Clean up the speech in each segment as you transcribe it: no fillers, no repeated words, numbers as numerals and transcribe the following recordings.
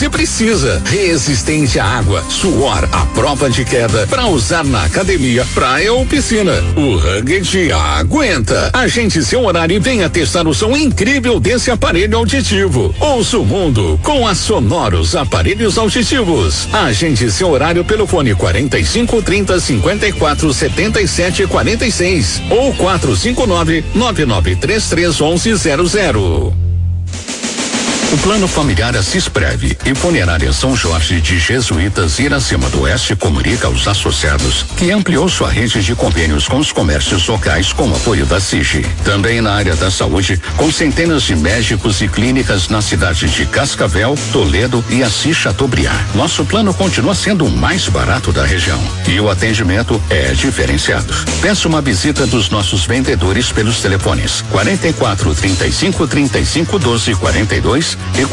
se precisa. Resistente à água, suor, à prova de queda, para usar na academia, praia ou piscina. O Rugged aguenta. Agende seu horário e venha testar o som incrível desse aparelho auditivo. Ouça o mundo com a Sonoros Aparelhos Auditivos. Agende seu horário pelo fone 45 30 54 77 46 ou 459 9933 1100. O Plano Familiar Assis Prev e Funerária São Jorge de Jesuítas Iracema do Oeste comunica aos associados que ampliou sua rede de convênios com os comércios locais com apoio da SIG. Também na área da saúde, com centenas de médicos e clínicas na cidade de Cascavel, Toledo e Assis Chateaubriand. Nosso plano continua sendo o mais barato da região e o atendimento é diferenciado. Peça uma visita dos nossos vendedores pelos telefones 44 35 35 12 42 e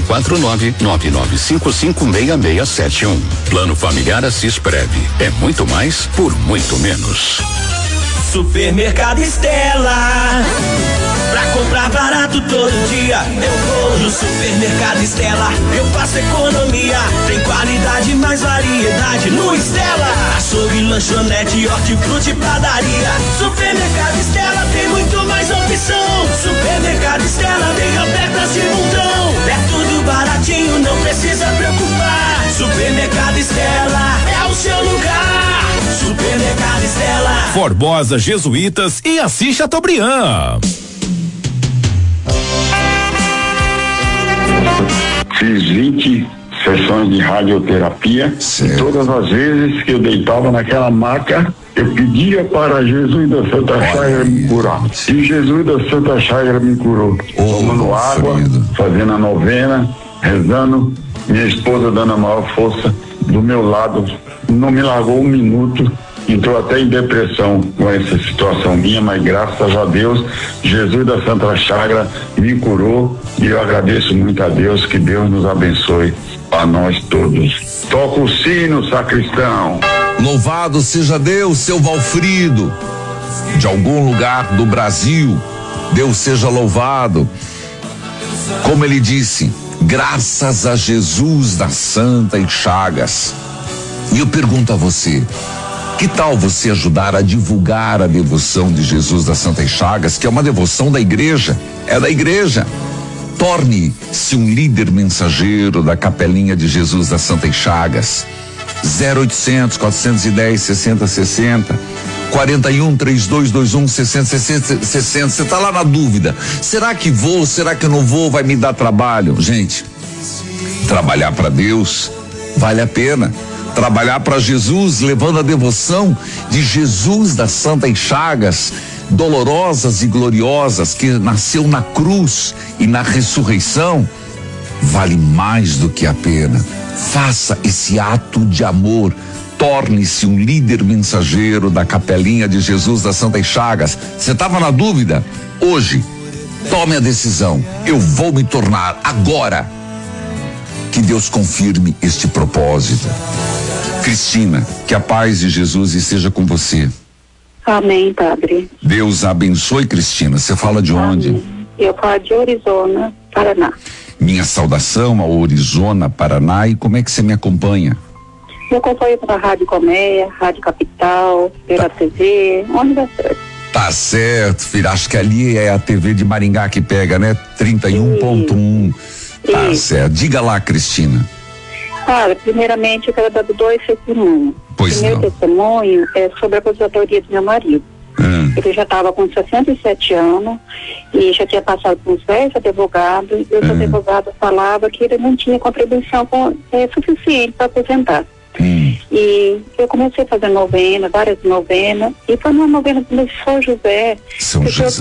449-9955-6671. Plano Familiar Assis Prev. É muito mais por muito menos. Supermercado Estela. Pra comprar barato todo dia, eu vou no Supermercado Estela. Eu faço economia, tem qualidade, mais variedade no Estela. Açougue, lanchonete, hortifruti e padaria. Supermercado Estela tem muito mais opção. Supermercado Estela tem ofertas de montão. É tudo baratinho, não precisa preocupar. Supermercado Estela é o seu lugar. Supermercado Estela. Formosa, Jesuítas e Assis Chateaubriand. Fiz 20 sessões de radioterapia. E todas as vezes que eu deitava naquela maca, eu pedia para Jesus da Santa Chagra me curar. E Jesus da Santa Chagra me curou. Tomando água, fazendo a novena, rezando, minha esposa dando a maior força do meu lado, não me largou um minuto. Entrou até em depressão com essa situação minha, mas graças a Deus, Jesus da Santa Chagra me curou e eu agradeço muito a Deus, que Deus nos abençoe a nós todos. Toca o sino, sacristão. Louvado seja Deus, seu Valfrido, de algum lugar do Brasil, Deus seja louvado. Como ele disse, graças a Jesus da Santa Chagas. E eu pergunto a você, que tal você ajudar a divulgar a devoção de Jesus das Santas Chagas, que é uma devoção da igreja, é da igreja. Torne-se um líder mensageiro da Capelinha de Jesus das Santas Chagas. 0800 410 6060 41 3221 6060. Você tá lá na dúvida, será que vou, será que eu não vou, vai me dar trabalho? Gente, trabalhar para Deus vale a pena. Trabalhar para Jesus, levando a devoção de Jesus das Santas Chagas, dolorosas e gloriosas, que nasceu na cruz e na ressurreição, vale mais do que a pena. Faça esse ato de amor, torne-se um líder mensageiro da Capelinha de Jesus das Santas Chagas. Você estava na dúvida? Hoje, tome a decisão. Eu vou me tornar agora. Que Deus confirme este propósito. Cristina, que a paz de Jesus esteja com você. Amém, padre. Deus abençoe, Cristina. Você fala de onde? Amém. Eu falo de Orizona, Paraná. Minha saudação a Orizona, Paraná. E como é que você me acompanha? Eu acompanho pela Rádio Colmeia, Rádio Capital, pela TV, onde dá certo. Tá certo, filho. Acho que ali é a TV de Maringá que pega, né? 31.1. Tá certo. Diga lá, Cristina. Cara, primeiramente eu quero dar 2 testemunhos. Pois Primeiro não. testemunho é sobre a aposentadoria do meu marido. Ele já estava com 67 anos e já tinha passado por uns 10 advogados, e os advogados falavam que ele não tinha contribuição suficiente para aposentar. E eu comecei a fazer novena, várias novenas, e foi numa novena do São José, que o senhor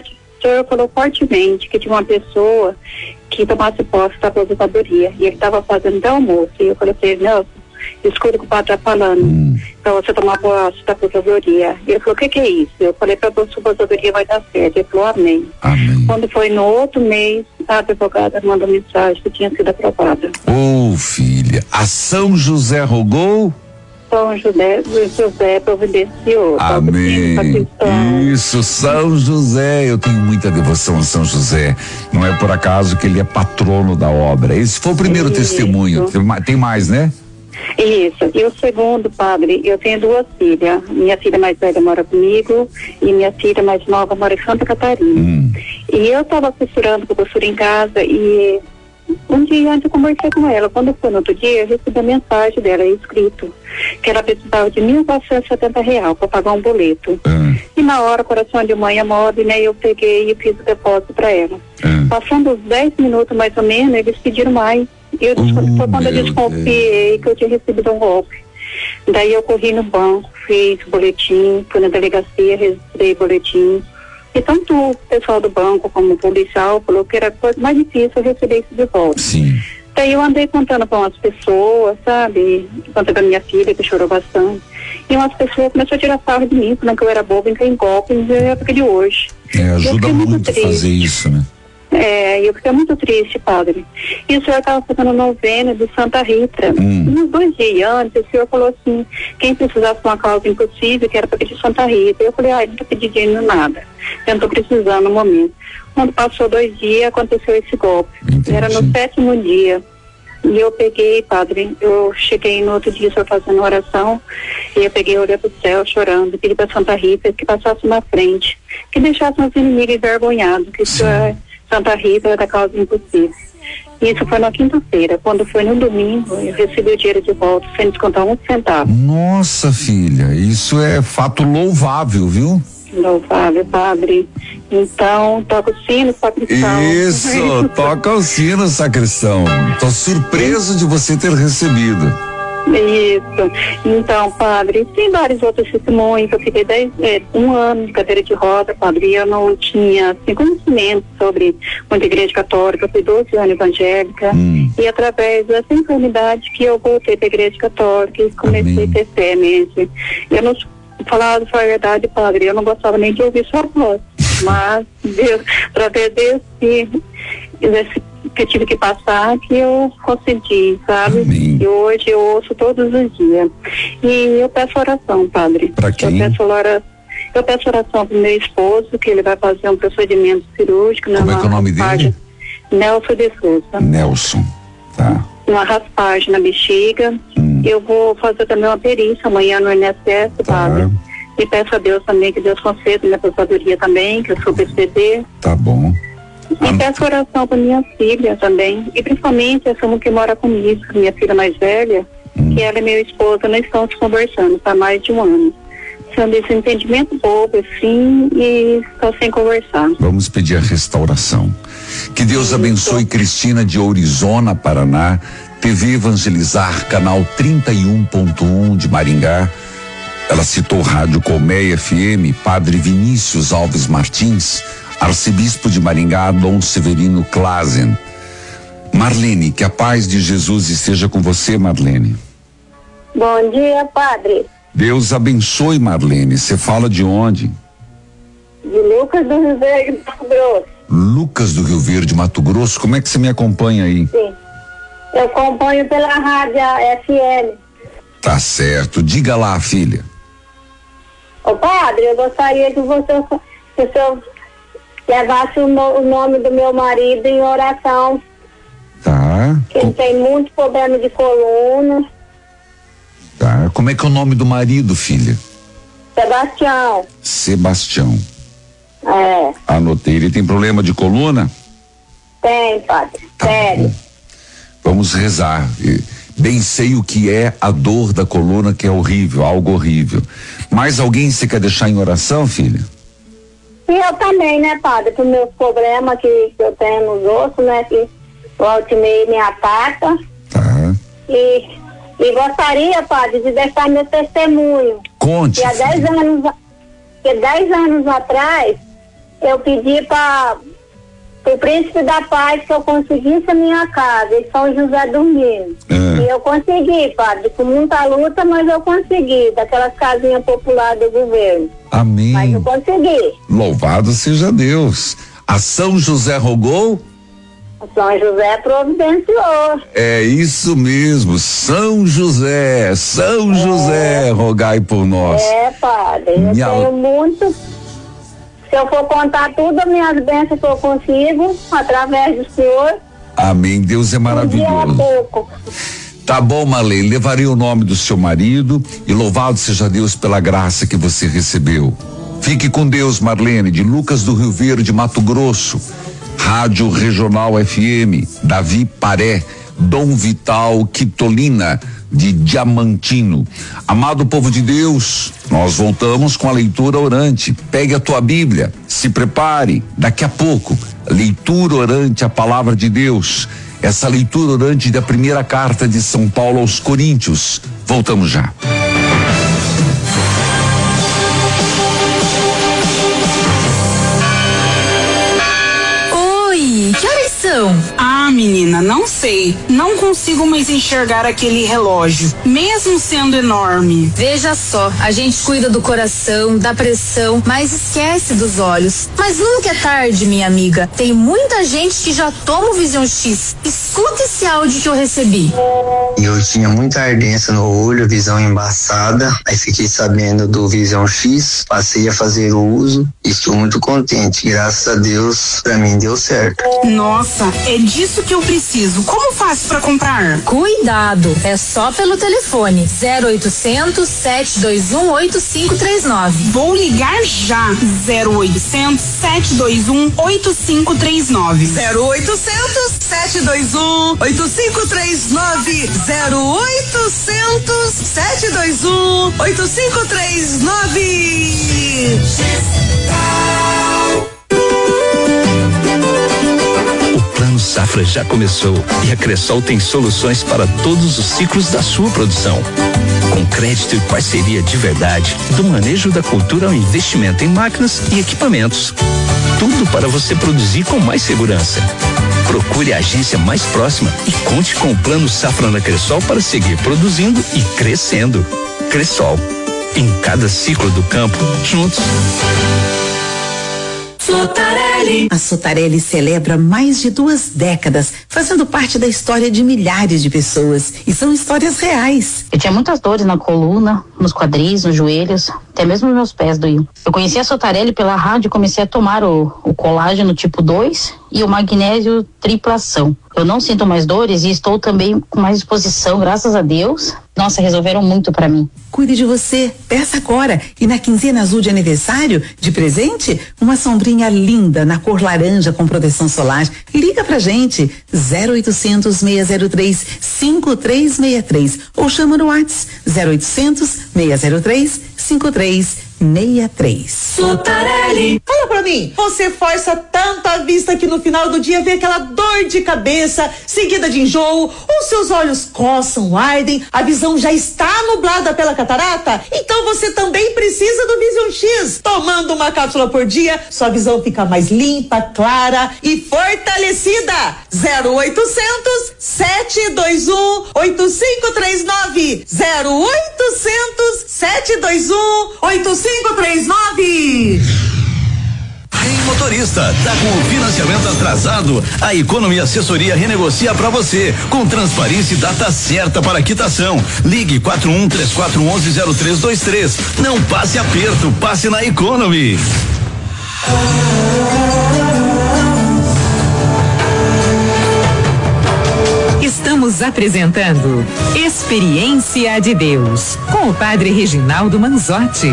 falou fortemente que tinha uma pessoa que tomasse posse da aposentadoria, e ele estava fazendo até almoço, e eu falei para ele, não, escuta o que o padre está falando, para você tomar posse da aposentadoria. Ele falou, o que é isso? Eu falei para você, a aposentadoria vai dar certo. Ele falou, amém. Quando foi no outro mês, a advogada mandou mensagem que tinha sido aprovada. Filha, a São José rogou São José providenciou. Amém. Isso, São José. Eu tenho muita devoção a São José. Não é por acaso que ele é patrono da obra. Esse foi o primeiro testemunho. Tem mais, né? Isso. E o segundo, padre, eu tenho 2 filhas. Minha filha mais velha mora comigo e minha filha mais nova mora em Santa Catarina. E eu estava costurando, que eu costuro em casa, e um dia antes eu conversei com ela. Quando foi no outro dia, eu recebi a mensagem dela, escrito, que ela precisava de R$1.470 para pagar um boleto. E na hora, coração de mãe é mole, né? Eu peguei e fiz o depósito para ela. Passando uns 10 minutos mais ou menos, eles pediram mais. Foi quando eu desconfiei que eu tinha recebido um golpe. Daí eu corri no banco, fiz o boletim, fui na delegacia, registrei o boletim. E tanto o pessoal do banco como o policial falou que era a coisa mais difícil eu receber isso de volta. Sim. Daí eu andei contando para umas pessoas, sabe? Contei pra minha filha, que chorou bastante. E umas pessoas começaram a tirar sarro de mim, falando que eu era boba, entrei em golpe, na época de hoje. Ajuda muito fazer isso, né? Eu fiquei muito triste, padre. E o senhor estava fazendo novena de Santa Rita. Uns 2 dias antes, o senhor falou assim, quem precisasse de uma causa impossível, que era para pedir Santa Rita. Eu falei, não estou pedindo nada. Eu não estou precisando no momento. Quando passou 2 dias, aconteceu esse golpe. Entendi. Era no 7º dia. E eu peguei, padre, eu cheguei no outro dia, o senhor fazendo oração, e eu peguei, olhei para o céu, chorando, pedi para Santa Rita que passasse na frente, que deixasse os inimigos envergonhados, que isso é Santa Rita da causa impossível. Isso foi na quinta-feira. Quando foi no domingo, eu recebi o dinheiro de volta, sem descontar 1 centavo. Nossa, filha, isso é fato louvável, viu? Louvável, padre. Então, toca o sino, sacristão. Isso, toca o sino, sacristão. Tô surpreso de você ter recebido. Isso. Então, padre, tem vários outros testemunhos. Eu fiquei 1 ano de cadeira de roda, padre, e eu não tinha conhecimento sobre muita igreja católica. Eu fui 12 anos evangélica. E através dessa enfermidade que eu voltei para a igreja católica e comecei a ter fé mesmo. Eu não falava a verdade, padre, eu não gostava nem de ouvir sua voz. Mas Deus, através desse que eu tive que passar, que eu consegui, sabe? Amém. E hoje eu ouço todos os dias. E eu peço oração, padre. Pra quem? Eu peço oração pro meu esposo, que ele vai fazer um procedimento cirúrgico. Como é que é o nome dele? Nelson de Souza. Nelson, tá. Uma raspagem na bexiga. Eu vou fazer também uma perícia amanhã no INSS, padre. E peço a Deus também que Deus conceda minha aposentadoria também, que eu sou PCD. Tá bom. E peço oração para minha filha também. E principalmente essa que mora comigo, minha filha mais velha, que ela e meu esposo não estão se conversando há mais de 1 ano. São desse entendimento bobo, assim, e estão sem conversar. Vamos pedir a restauração. Que Deus abençoe Cristina de Ourizona, Paraná, TV Evangelizar, canal 31.1 de Maringá. Ela citou Rádio Colmeia FM, Padre Vinícius Alves Martins, Arcebispo de Maringá, Dom Severino Klazen. Marlene, que a paz de Jesus esteja com você, Marlene. Bom dia, padre. Deus abençoe, Marlene. Você fala de onde? De Lucas do Rio Verde, Mato Grosso. Lucas do Rio Verde, Mato Grosso. Como é que você me acompanha aí? Sim. Eu acompanho pela rádio FM. Tá certo. Diga lá, filha. Ô padre, eu gostaria que o senhor levasse o nome do meu marido em oração. Tá. Ele tem muito problema de coluna. Tá. Como é que é o nome do marido, filha? Sebastião. Sebastião. É. Anotei. Ele tem problema de coluna? Tem, padre. Tá Sério. bom. Vamos rezar. Bem sei o que é a dor da coluna, que é horrível, algo horrível. Mais alguém você quer deixar em oração, filha? E eu também, né, padre, por meus problemas que eu tenho nos ossos, né, que o Altimei me ataca. Tá. E gostaria, padre, de deixar meu testemunho. Conte. Que há 10 anos atrás, eu pedi para o Príncipe da Paz que eu conseguisse a minha casa em São José do Minas. E eu consegui, padre, com muita luta, mas eu consegui, daquelas casinhas populares do governo. Amém. Mas eu consegui. Louvado seja Deus. A São José rogou? São José providenciou. É isso mesmo, São José, rogai por nós. Padre, eu tenho muito. Se eu for contar tudo, as minhas bênçãos que eu consigo, através do Senhor. Amém, Deus é maravilhoso. Pouco. Tá bom, Marlene, levarei o nome do seu marido e louvado seja Deus pela graça que você recebeu. Fique com Deus, Marlene, de Lucas do Rio Verde, Mato Grosso. Rádio Regional FM, Davi Paré, Dom Vital Quitolina, de Diamantino. Amado povo de Deus, nós voltamos com a leitura orante. Pegue a tua Bíblia, se prepare, daqui a pouco, leitura orante, a palavra de Deus. Essa leitura orante da primeira carta de São Paulo aos Coríntios. Voltamos já. Que horas são? Ah, menina, não sei. Não consigo mais enxergar aquele relógio, mesmo sendo enorme. Veja só, a gente cuida do coração, da pressão, mas esquece dos olhos. Mas nunca é tarde, minha amiga. Tem muita gente que já toma o Vision X. Escuta esse áudio que eu recebi. Eu tinha muita ardência no olho, visão embaçada. Aí fiquei sabendo do Vision X, passei a fazer o uso e estou muito contente. Graças a Deus, pra mim deu certo. Nossa, é disso que eu preciso. Como faço pra comprar? Cuidado, é só pelo telefone 0800 721 8539. Vou ligar já. 0800 721 8539. 0800 721 8539. 0800 721 8539. O Plano Safra já começou e a Cressol tem soluções para todos os ciclos da sua produção. Com crédito e parceria de verdade, do manejo da cultura ao investimento em máquinas e equipamentos. Tudo para você produzir com mais segurança. Procure a agência mais próxima e conte com o Plano Safra na Cressol para seguir produzindo e crescendo. Cressol, em cada ciclo do campo, juntos. Sotarelli. A Sotarelli celebra mais de 2 décadas, fazendo parte da história de milhares de pessoas. E são histórias reais. Eu tinha muitas dores na coluna, nos quadris, nos joelhos, até mesmo meus pés doíam. Eu conheci a Sotarelli pela rádio e comecei a tomar o colágeno tipo 2 e o magnésio triplação. Eu não sinto mais dores e estou também com mais disposição, graças a Deus. Nossa, resolveram muito pra mim. Cuide de você, peça agora. E na quinzena azul de aniversário, de presente, uma sombrinha linda na cor laranja com proteção solar. Liga pra gente, 0800 603 5363 ou chama no WhatsApp 0800 603 5363. Sotarelli. Fala pra mim, você força tanto a vista que no final do dia vê aquela dor de cabeça, seguida de enjoo, os seus olhos coçam, ardem, a visão já está nublada pela catarata? Então você também precisa do Vision X. Tomando uma cápsula por dia, sua visão fica mais limpa, clara e fortalecida. 0800 721 8539. 0800 721 8539. Ei, motorista, tá com o financiamento atrasado? A Economy Assessoria renegocia pra você, com transparência e data certa para quitação. Ligue 4134110323. Não passe aperto, passe na Economy. Estamos apresentando Experiência de Deus, com o Padre Reginaldo Manzotti.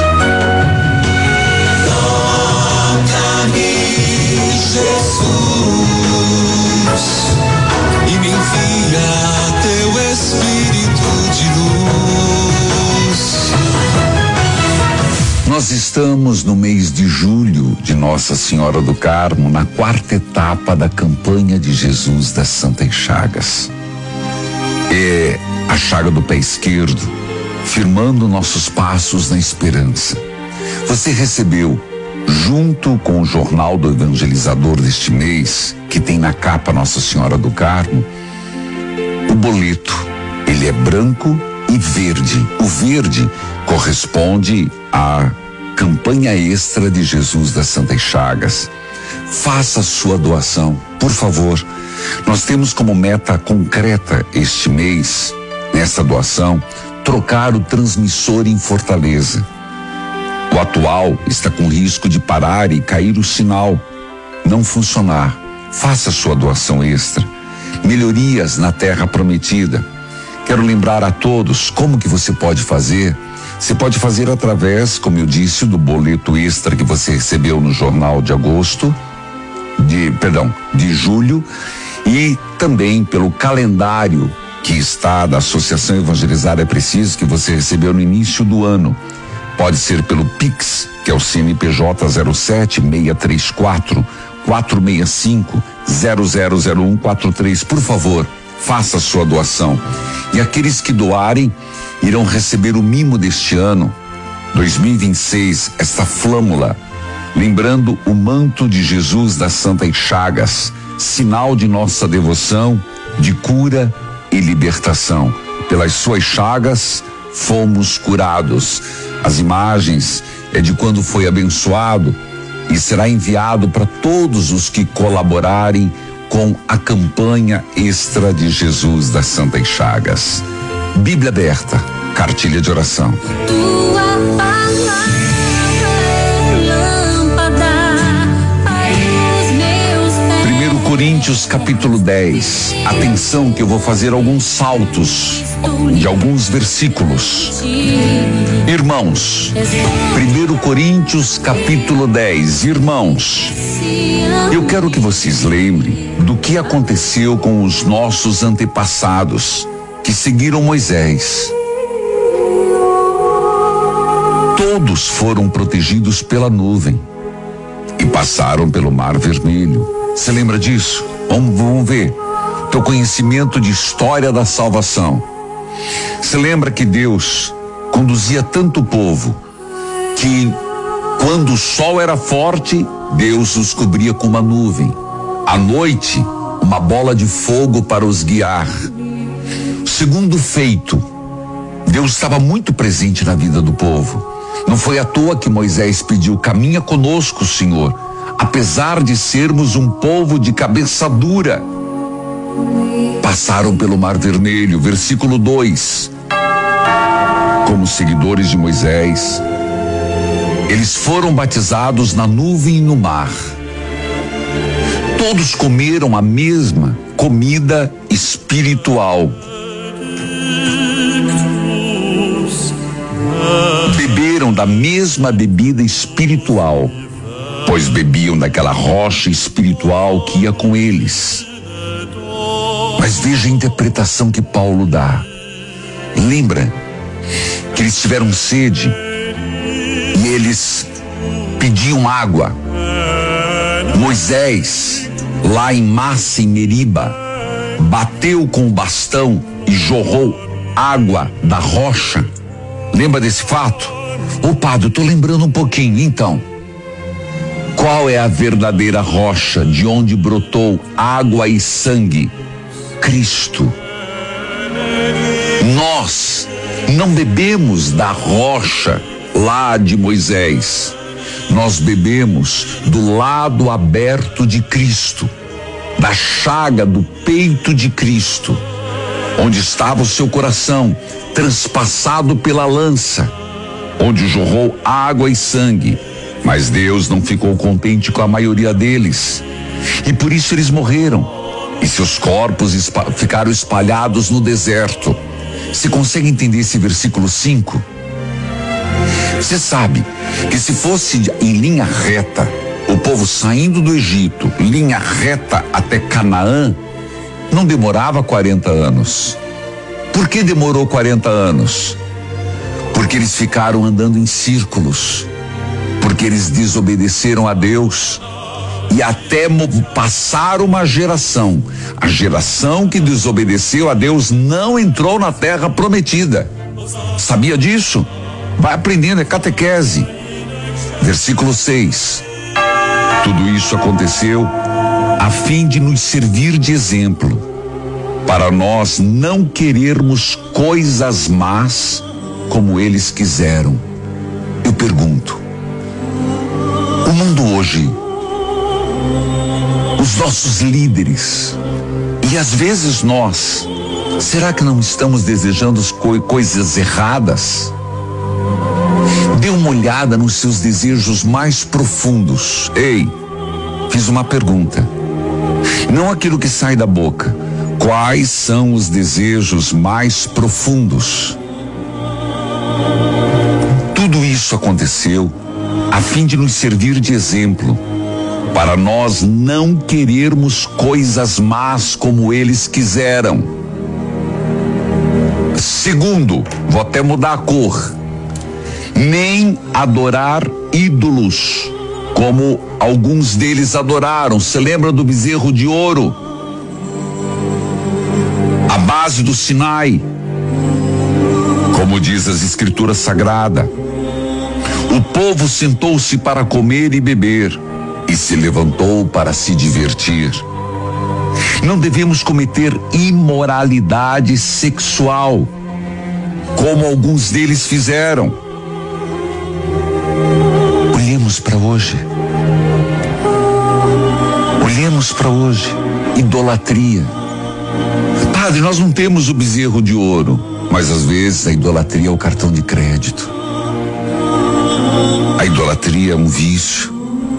Jesus, e me envia teu Espírito de luz. Nós estamos no mês de julho de Nossa Senhora do Carmo, na 4ª etapa da campanha de Jesus das Santas Chagas. É a chaga do pé esquerdo, firmando nossos passos na esperança. Você recebeu, junto com o jornal do evangelizador deste mês, que tem na capa Nossa Senhora do Carmo, o boleto. Ele é branco e verde. O verde corresponde à campanha extra de Jesus das Santas Chagas. faça sua doação, por favor. Nós temos como meta concreta este mês, nessa doação, trocar o transmissor em Fortaleza. O atual está com risco de parar e cair o sinal, não funcionar. Faça sua doação extra. Melhorias na Terra Prometida. Quero lembrar a todos como que você pode fazer. Você pode fazer através, como eu disse, do boleto extra que você recebeu no jornal de de julho, e também pelo calendário que está da Associação Evangelizar é Preciso, que você recebeu no início do ano. Pode ser pelo Pix, que é o CNPJ 07-634-465-000143. Por favor, faça a sua doação. E aqueles que doarem irão receber o mimo deste ano, 2026, esta flâmula, lembrando o manto de Jesus das Santas Chagas, sinal de nossa devoção, de cura e libertação. Pelas suas chagas fomos curados. As imagens é de quando foi abençoado e será enviado para todos os que colaborarem com a campanha extra de Jesus das Santas Chagas. Bíblia aberta, cartilha de oração. Tua palavra é lâmpada para os meus pés. 1 Coríntios capítulo 10. Atenção que eu vou fazer alguns saltos de alguns versículos. Irmãos, 1 Coríntios capítulo 10. Irmãos, eu quero que vocês lembrem do que aconteceu com os nossos antepassados que seguiram Moisés. Todos foram protegidos pela nuvem e passaram pelo Mar Vermelho. Você lembra disso? Vamos ver. Teu conhecimento de história da salvação. Você lembra que Deus conduzia tanto o povo que quando o sol era forte, Deus os cobria com uma nuvem. À noite, uma bola de fogo para os guiar. Segundo feito, Deus estava muito presente na vida do povo. Não foi à toa que Moisés pediu: caminha conosco, Senhor, apesar de sermos um povo de cabeça dura. Passaram pelo Mar Vermelho, versículo 2. Como seguidores de Moisés, eles foram batizados na nuvem e no mar. Todos comeram a mesma comida espiritual. Beberam da mesma bebida espiritual, pois bebiam daquela rocha espiritual que ia com eles. Mas veja a interpretação que Paulo dá. Lembra que eles tiveram sede e eles pediam água. Moisés, lá em Massa, em Meriba, bateu com o bastão e jorrou água da rocha. Lembra desse fato? Ô padre, eu tô lembrando um pouquinho. Então, qual é a verdadeira rocha de onde brotou água e sangue? Cristo. Nós não bebemos da rocha lá de Moisés. Nós bebemos do lado aberto de Cristo, da chaga do peito de Cristo, onde estava o seu coração transpassado pela lança, onde jorrou água e sangue. Mas Deus não ficou contente com a maioria deles, e por isso eles morreram, e seus corpos ficaram espalhados no deserto. Você consegue entender esse versículo 5? Você sabe que se fosse em linha reta, o povo saindo do Egito, linha reta até Canaã, não demorava 40 anos. Por que demorou 40 anos? Porque eles ficaram andando em círculos, porque eles desobedeceram a Deus, e até passar uma geração. A geração que desobedeceu a Deus não entrou na terra prometida. Sabia disso? Vai aprendendo, é catequese. Versículo 6. Tudo isso aconteceu a fim de nos servir de exemplo, para nós não querermos coisas más como eles quiseram. Eu pergunto, o mundo hoje os nossos líderes. E às vezes nós, será que não estamos desejando coisas erradas? Dê uma olhada nos seus desejos mais profundos. Ei, fiz uma pergunta. Não aquilo que sai da boca. Quais são os desejos mais profundos? Tudo isso aconteceu a fim de nos servir de exemplo, para nós não querermos coisas más como eles quiseram. Segundo, vou até mudar a cor, nem adorar ídolos, como alguns deles adoraram. Você lembra do bezerro de ouro? A base do Sinai, como diz as escrituras sagradas. O povo sentou-se para comer e beber e se levantou para se divertir. Não devemos cometer imoralidade sexual, como alguns deles fizeram. Olhemos para hoje. Olhemos para hoje. Idolatria. Padre, nós não temos o bezerro de ouro, mas às vezes a idolatria é o cartão de crédito. A idolatria é um vício.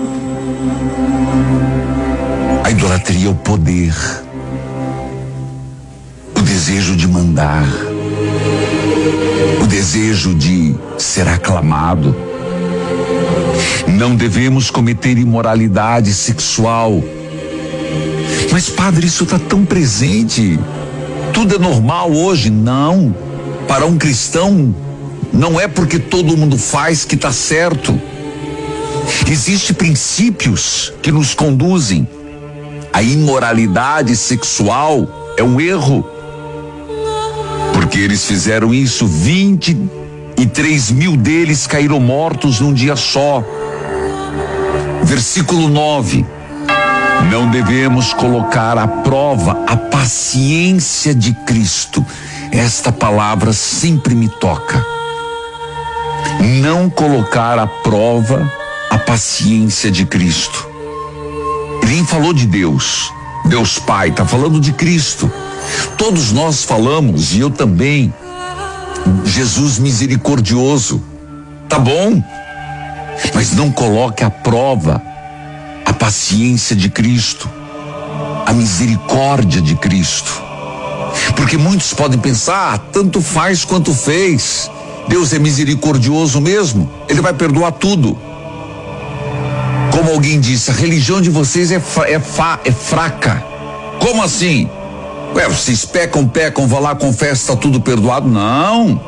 A idolatria é o poder, o desejo de mandar, o desejo de ser aclamado. Não devemos cometer imoralidade sexual. Mas, padre, isso está tão presente. Tudo é normal hoje. Não. Para um cristão, não é porque todo mundo faz que está certo. Existem princípios que nos conduzem. A imoralidade sexual é um erro. Porque eles fizeram isso, 23 mil deles caíram mortos num dia só. Versículo 9. Não devemos colocar à prova a paciência de Cristo. Esta palavra sempre me toca. Não colocar à prova a paciência de Cristo. Ele nem falou de Deus, Deus Pai, está falando de Cristo. Todos nós falamos, e eu também, Jesus misericordioso, tá bom, mas não coloque à prova a paciência de Cristo, a misericórdia de Cristo, porque muitos podem pensar, tanto faz quanto fez, Deus é misericordioso mesmo, Ele vai perdoar tudo. Como alguém disse, a religião de vocês é fraca. Como assim? Ué, vocês pecam, vão lá, confessam, está tudo perdoado? Não.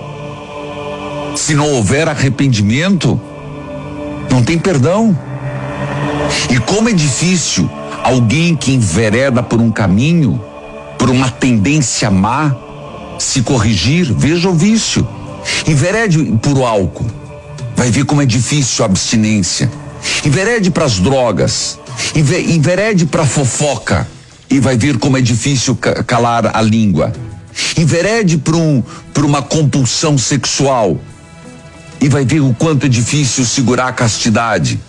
Se não houver arrependimento, não tem perdão. E como é difícil alguém que envereda por um caminho, por uma tendência má, se corrigir. Veja o vício. Enverede por o álcool, vai ver como é difícil a abstinência. Enverede para as drogas, enverede para a fofoca e vai ver como é difícil calar a língua. Enverede por uma compulsão sexual e vai ver o quanto é difícil segurar a castidade.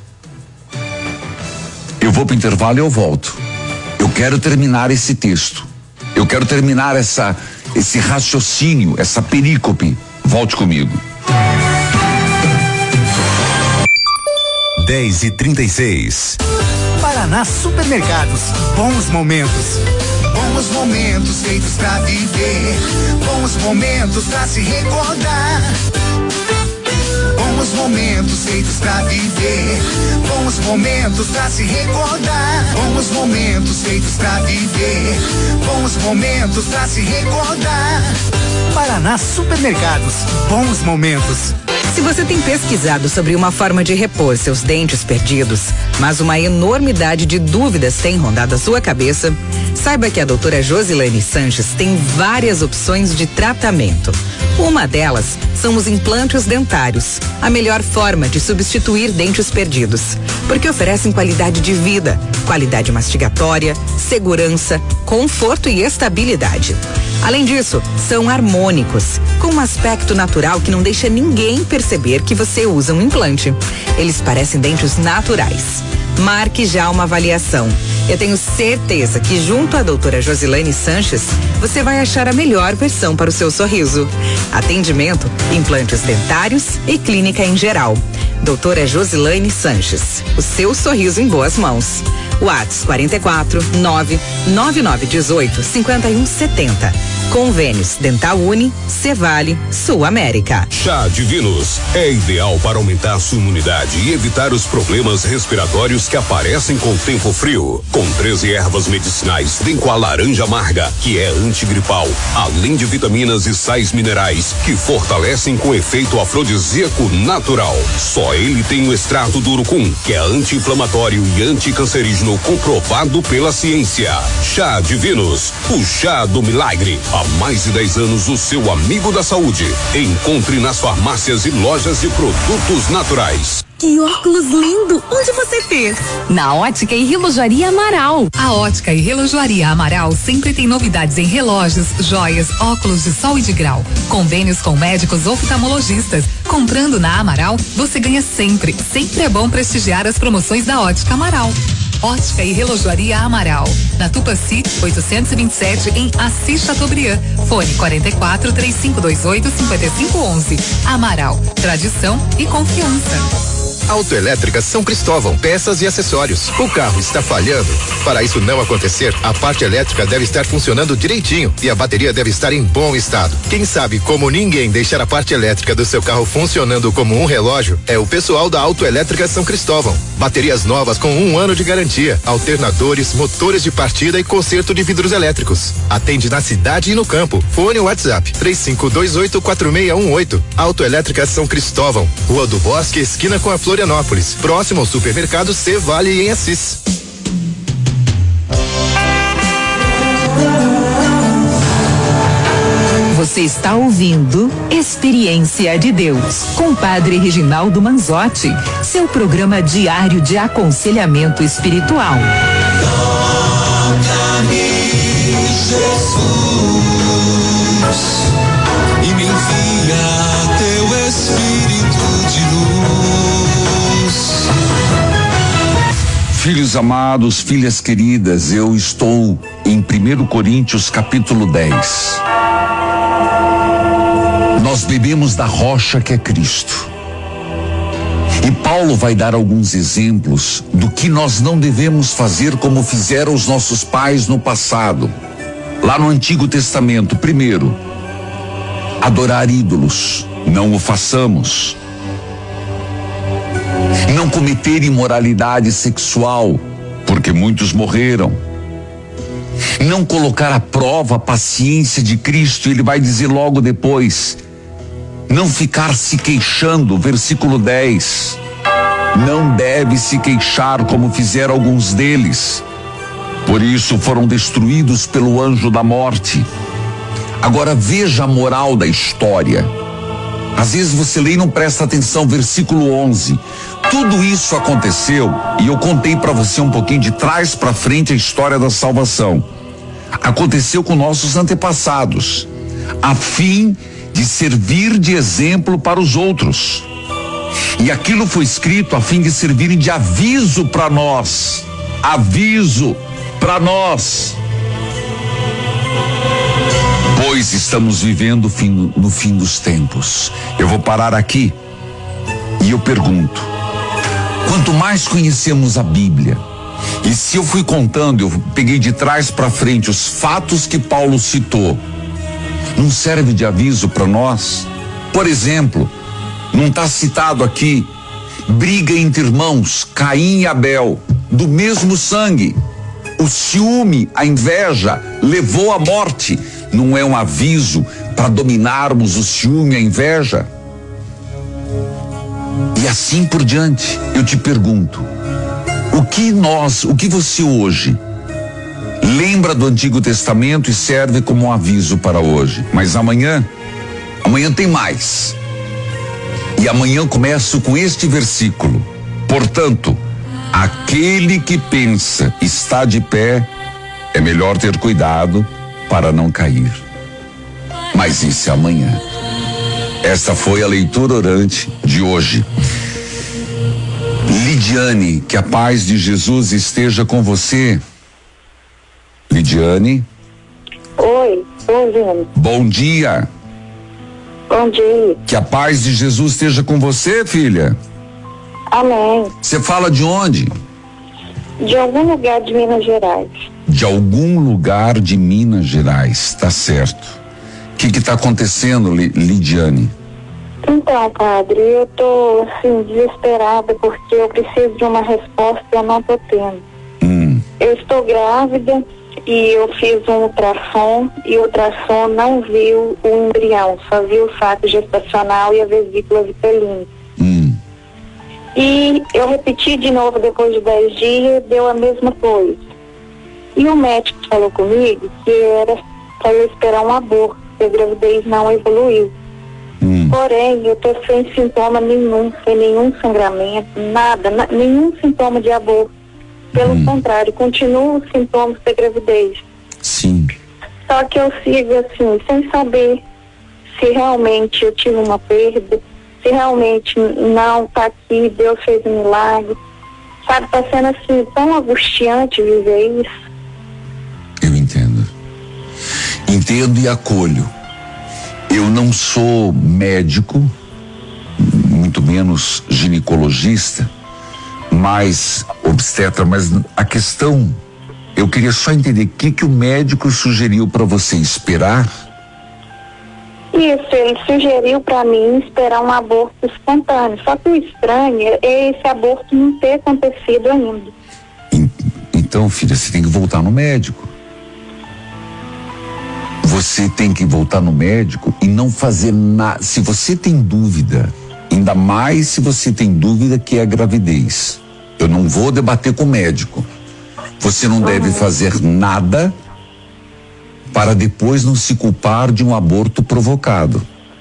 Eu vou para o intervalo e eu volto. Eu quero terminar esse texto. Eu quero terminar esse raciocínio, essa perícope. Volte comigo. 10h36. Paraná Supermercados. Bons momentos. Bons momentos feitos pra viver. Bons momentos pra se recordar. Bons momentos feitos pra viver. Bons momentos pra se recordar. Bons momentos feitos pra viver. Bons momentos pra se recordar. Paraná Supermercados. Bons momentos. Se você tem pesquisado sobre uma forma de repor seus dentes perdidos, mas uma enormidade de dúvidas tem rondado a sua cabeça, saiba que a doutora Josilane Sanches tem várias opções de tratamento. Uma delas são os implantes dentários, a melhor forma de substituir dentes perdidos, porque oferecem qualidade de vida, qualidade mastigatória, segurança, conforto e estabilidade. Além disso, são harmônicos, com um aspecto natural que não deixa ninguém perceber que você usa um implante. Eles parecem dentes naturais. Marque já uma avaliação. Eu tenho certeza que junto à doutora Josilane Sanches, você vai achar a melhor versão para o seu sorriso. Atendimento, implantes dentários e clínica em geral. Doutora Josilane Sanches, o seu sorriso em boas mãos. WhatsApp 44 99918 5170. Convênios Dental Uni, Cevale, Sul América. Chá Divinos é ideal para aumentar a sua imunidade e evitar os problemas respiratórios que aparecem com o tempo frio. Com 13 ervas medicinais, vem com a laranja amarga, que é antigripal, além de vitaminas e sais minerais que fortalecem com efeito afrodisíaco natural. Só ele tem o extrato do urucum, que é anti-inflamatório e anticancerígeno comprovado pela ciência. Chá Divinos, o chá do milagre. Há mais de 10 anos, o seu amigo da saúde. Encontre nas farmácias e lojas de produtos naturais. Que óculos lindo! Onde você fez? Na Ótica e Relojoaria Amaral. A Ótica e Relojoaria Amaral sempre tem novidades em relógios, joias, óculos de sol e de grau. Convênios com médicos oftalmologistas. Comprando na Amaral, você ganha sempre. Sempre é bom prestigiar as promoções da Ótica Amaral. Ótica e Relojoaria Amaral. Na Tupaci, 827 em Assis Chateaubriand. Fone 44 3528 5511. Amaral, tradição e confiança. Autoelétrica São Cristóvão, peças e acessórios. O carro está falhando? Para isso não acontecer, a parte elétrica deve estar funcionando direitinho e a bateria deve estar em bom estado. Quem sabe como ninguém deixar a parte elétrica do seu carro funcionando como um relógio é o pessoal da Autoelétrica São Cristóvão. Baterias novas com 1 ano de garantia, alternadores, motores de partida e conserto de vidros elétricos. Atende na cidade e no campo. Fone WhatsApp 35284618. Autoelétrica São Cristóvão, Rua do Bosque, esquina com a Florianópolis, próximo ao supermercado Cevale em Assis. Você está ouvindo Experiência de Deus com Padre Reginaldo Manzotti, seu programa diário de aconselhamento espiritual. Toca-me, Jesus, e me envia teu Espírito de luz. Filhos amados, filhas queridas, eu estou em 1 Coríntios capítulo 10. Nós bebemos da rocha que é Cristo. E Paulo vai dar alguns exemplos do que nós não devemos fazer como fizeram os nossos pais no passado. Lá no Antigo Testamento, primeiro, adorar ídolos, não o façamos. Não cometer imoralidade sexual, porque muitos morreram. Não colocar à prova a paciência de Cristo, ele vai dizer logo depois. Não ficar se queixando, versículo 10. Não deve se queixar como fizeram alguns deles. Por isso foram destruídos pelo anjo da morte. Agora veja a moral da história. Às vezes você lê e não presta atenção, versículo 11. Tudo isso aconteceu, e eu contei para você um pouquinho de trás para frente a história da salvação. Aconteceu com nossos antepassados, a fim de servir de exemplo para os outros. E aquilo foi escrito a fim de servir de aviso para nós. Aviso para nós. Pois estamos vivendo no fim dos tempos. Eu vou parar aqui e eu pergunto: quanto mais conhecemos a Bíblia, e se eu fui contando, eu peguei de trás para frente os fatos que Paulo citou, não serve de aviso para nós? Por exemplo, não está citado aqui briga entre irmãos, Caim e Abel, do mesmo sangue. O ciúme, a inveja levou à morte. Não é um aviso para dominarmos o ciúme e a inveja? E assim por diante. Eu te pergunto, o que você hoje lembra do Antigo Testamento e serve como um aviso para hoje? Mas amanhã tem mais. E amanhã começo com este versículo. Portanto, aquele que pensa está de pé, é melhor ter cuidado para não cair. Mas isso é amanhã. Esta foi a leitura orante de hoje. Lidiane, que a paz de Jesus esteja com você. Lidiane. Oi, ouvindo. Bom dia. Bom dia. Que a paz de Jesus esteja com você, filha. Amém. Você fala de onde? De algum lugar de Minas Gerais. De algum lugar de Minas Gerais, tá certo. O que está acontecendo, Lidiane? Então, padre, eu tô assim desesperada porque eu preciso de uma resposta e eu não tô tendo. Eu estou grávida e eu fiz um ultrassom e o ultrassom não viu o embrião, só viu o saco gestacional e a vesícula vitelina. E eu repeti de novo depois de 10 dias, deu a mesma coisa. E o médico falou comigo que era para eu esperar um aborto, que a gravidez não evoluiu. Porém, eu tô sem sintoma nenhum, sem nenhum sangramento, nada, nenhum sintoma de aborto. Pelo contrário, continuam os sintomas da gravidez. Sim. Só que eu sigo assim, sem saber se realmente eu tive uma perda, se realmente não tá aqui, Deus fez um milagre. Sabe, tá sendo assim, tão angustiante viver isso. Eu entendo. Entendo e acolho. Eu não sou médico, muito menos ginecologista, mas obstetra, mas a questão, eu queria só entender o que o médico sugeriu para você esperar. Isso, ele sugeriu para mim esperar um aborto espontâneo, só que o estranho é esse aborto não ter acontecido ainda. Então, filha, você tem que voltar no médico. Você tem que voltar no médico e não fazer nada. Se você tem dúvida, ainda mais se você tem dúvida que é gravidez, eu não vou debater com o médico. Você não deve fazer nada para depois não se culpar de um aborto provocado.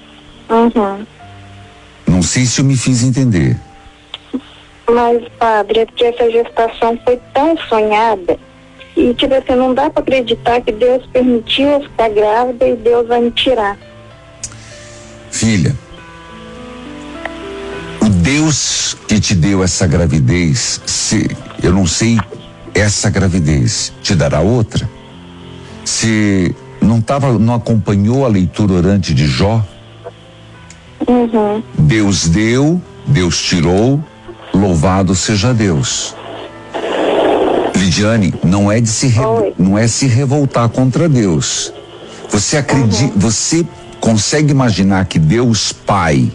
Não sei se eu me fiz entender. Mas, padre, é porque essa gestação foi tão sonhada. E, tipo assim, não dá para acreditar que Deus permitiu eu ficar grávida e Deus vai me tirar. Filha, o Deus que te deu essa gravidez, eu não sei, essa gravidez te dará outra? Se não acompanhou a leitura orante de Jó? Deus deu, Deus tirou, louvado seja Deus. Lidiane, não é se revoltar contra Deus. Você acredita, você consegue imaginar que Deus Pai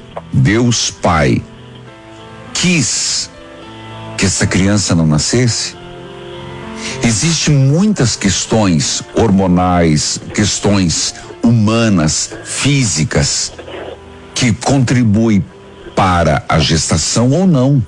quis que essa criança não nascesse? Existem muitas questões hormonais, questões humanas, físicas, que contribuem para a gestação ou não.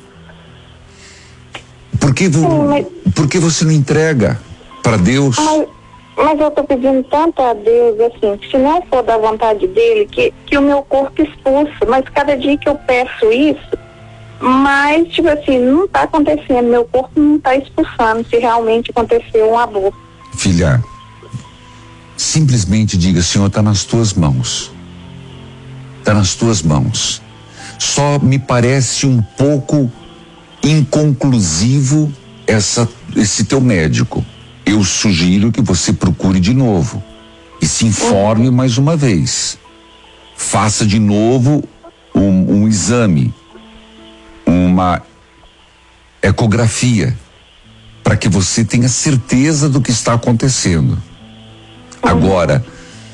Por que você não entrega para Deus? Mas eu tô pedindo tanto a Deus, assim, que se não for da vontade dele, que o meu corpo expulsa. Mas cada dia que eu peço isso, mas, tipo assim, não tá acontecendo, meu corpo não tá expulsando se realmente aconteceu um aborto. Filha, simplesmente diga, Senhor, tá nas tuas mãos. Tá nas tuas mãos. Só me parece um pouco inconclusivo esse teu médico. Eu sugiro que você procure de novo e se informe mais uma vez. Faça de novo um exame, uma ecografia, para que você tenha certeza do que está acontecendo. Agora,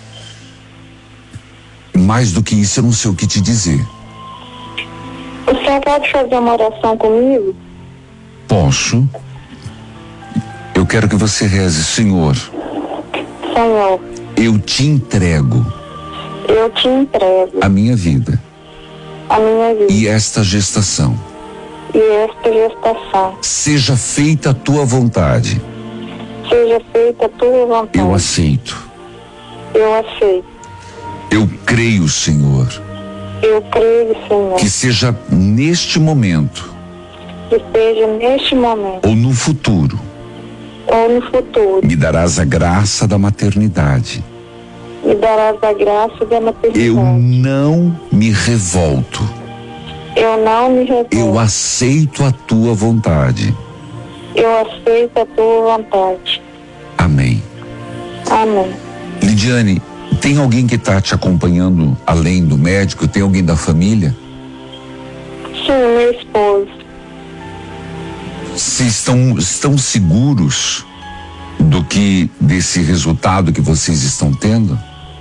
mais do que isso, eu não sei o que te dizer. O senhor pode fazer uma oração comigo? Posso. Eu quero que você reze, Senhor. Senhor. Eu te entrego. Eu te entrego. A minha vida. A minha vida. E esta gestação. E esta gestação. Seja feita a tua vontade. Seja feita a tua vontade. Eu aceito. Eu aceito. Eu creio, Senhor. Eu creio, Senhor. Que seja neste momento. Que seja neste momento. Ou no futuro. Ou no futuro. Me darás a graça da maternidade. Me darás a graça da maternidade. Eu não me revolto. Eu não me revolto. Eu aceito a tua vontade. Eu aceito a tua vontade. Amém. Amém. Lidiane, tem alguém que está te acompanhando além do médico? Tem alguém da família? Sim, meu esposo. Vocês estão seguros desse resultado que vocês estão tendo?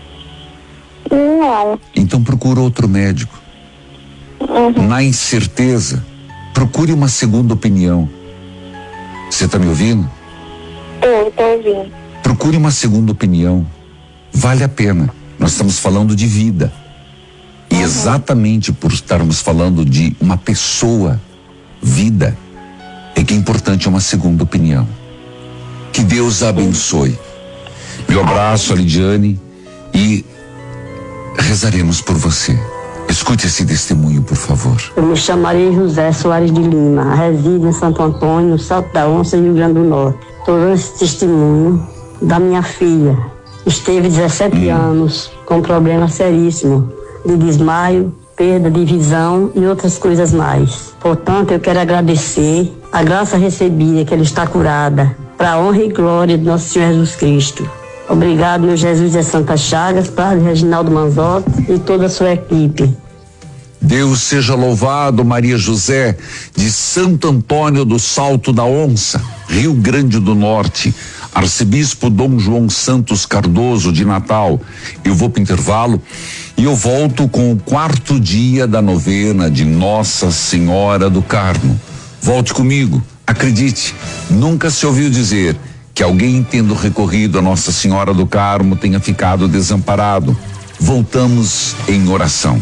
Não. Então procura outro médico. Na incerteza, procure uma segunda opinião. Você está me ouvindo? Estou ouvindo. Procure uma segunda opinião. Vale a pena. Nós estamos falando de vida. E exatamente por estarmos falando de uma pessoa, vida, é que é importante uma segunda opinião. Que Deus a abençoe. Meu abraço a Lidiane e rezaremos por você. Escute esse testemunho, por favor. Eu me chamo Maria José Soares de Lima, resido em Santo Antônio, no Salto da Onça, Rio Grande do Norte. Estou dando esse testemunho da minha filha. Esteve 17 anos com problema seríssimo de desmaio, perda de visão e outras coisas mais. Portanto, eu quero agradecer a graça recebida, que ela está curada, para a honra e glória de nosso Senhor Jesus Cristo. Obrigado, meu Jesus e Santa Chagas, Padre Reginaldo Manzotti e toda a sua equipe. Deus seja louvado, Maria José, de Santo Antônio do Salto da Onça, Rio Grande do Norte. Arcebispo Dom João Santos Cardoso, de Natal. Eu vou para o intervalo e eu volto com o 4º dia da novena de Nossa Senhora do Carmo. Volte comigo, acredite, nunca se ouviu dizer que alguém tendo recorrido a Nossa Senhora do Carmo tenha ficado desamparado. Voltamos em oração.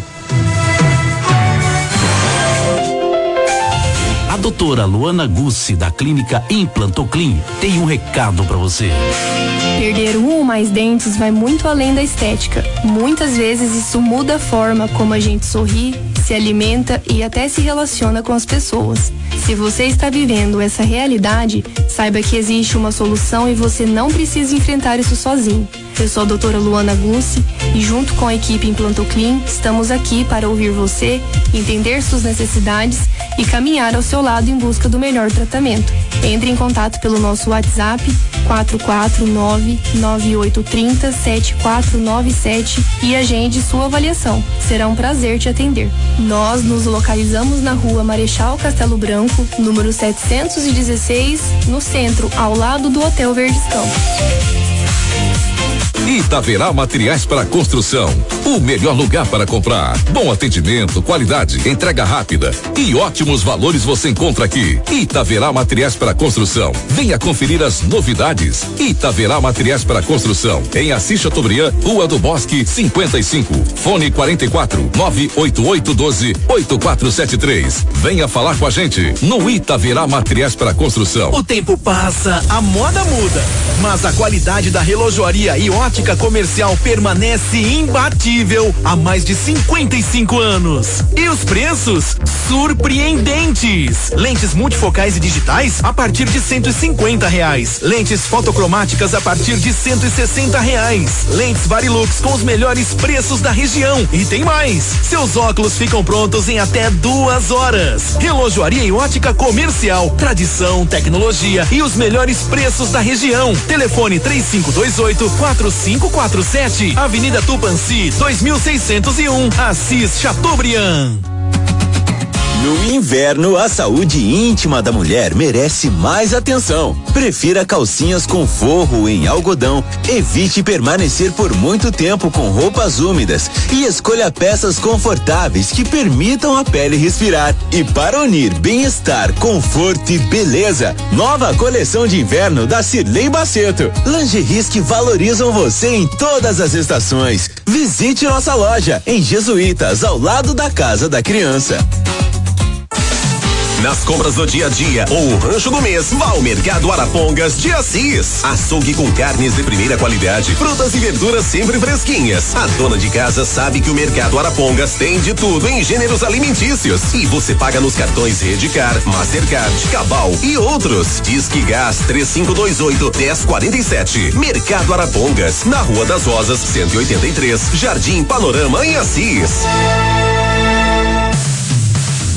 A doutora Luana Gussi, da clínica Implantoclin, tem um recado para você. Perder um ou mais dentes vai muito além da estética. Muitas vezes isso muda a forma como a gente sorri, se alimenta e até se relaciona com as pessoas. Se você está vivendo essa realidade, saiba que existe uma solução e você não precisa enfrentar isso sozinho. Eu sou a doutora Luana Gussi e junto com a equipe Implantoclin estamos aqui para ouvir você, entender suas necessidades e caminhar ao seu lado em busca do melhor tratamento. Entre em contato pelo nosso WhatsApp 449-9830-7497 e agende sua avaliação. Será um prazer te atender. Nós nos localizamos na rua Marechal Castelo Branco, número 716, no centro, ao lado do Hotel Verdes Campos. Itaverá Materiais para Construção, o melhor lugar para comprar. Bom atendimento, qualidade, entrega rápida e ótimos valores você encontra aqui. Itaverá Materiais para Construção. Venha conferir as novidades. Itaverá Materiais para Construção, em Assis Chateaubriand, Rua do Bosque 55. Fone 44-98812-8473. Venha falar com a gente no Itaverá Materiais para Construção. O tempo passa, a moda muda, mas a qualidade da relojoaria e ótica comercial permanece imbatível há mais de 55 anos. E os preços? Surpreendentes! Lentes multifocais e digitais a partir de R$150. Lentes fotocromáticas a partir de R$160. Lentes Varilux com os melhores preços da região. E tem mais! Seus óculos ficam prontos em até 2 horas. Relojoaria e ótica comercial, tradição, tecnologia e os melhores preços da região. Telefone 3528-4547, Avenida Tupanci, 2601, Assis Chateaubriand. No inverno, a saúde íntima da mulher merece mais atenção. Prefira calcinhas com forro em algodão. Evite permanecer por muito tempo com roupas úmidas e escolha peças confortáveis que permitam a pele respirar. E para unir bem-estar, conforto e beleza, nova coleção de inverno da Cirlei Baceto. Lingeries que valorizam você em todas as estações. Visite nossa loja em Jesuítas, ao lado da Casa da Criança. Nas compras do dia a dia ou o rancho do mês, vá ao Mercado Arapongas de Assis. Açougue com carnes de primeira qualidade, frutas e verduras sempre fresquinhas. A dona de casa sabe que o Mercado Arapongas tem de tudo em gêneros alimentícios. E você paga nos cartões Redcar, Mastercard, Cabal e outros. Disque Gás 3528-1047. Mercado Arapongas, na Rua das Rosas, 183, Jardim Panorama, em Assis.